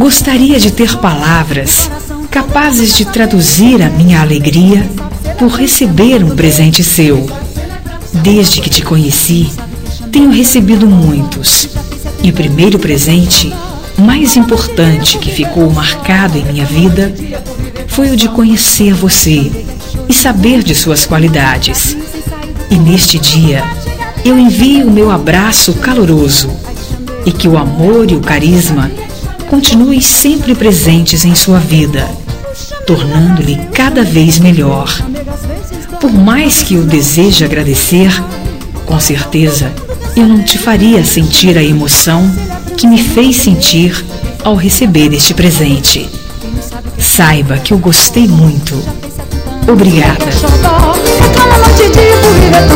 Gostaria de ter palavras capazes de traduzir a minha alegria por receber um presente seu. Desde que te conheci, tenho recebido muitos. E o primeiro presente, mais importante que ficou marcado em minha vida, foi o de conhecer você e saber de suas qualidades. E neste dia, eu envio o meu abraço caloroso e que o amor e o carisma continuem sempre presentes em sua vida, tornando-lhe cada vez melhor. Por mais que eu deseje agradecer, com certeza eu não te faria sentir a emoção que me fez sentir ao receber este presente. Saiba que eu gostei muito. Obrigada.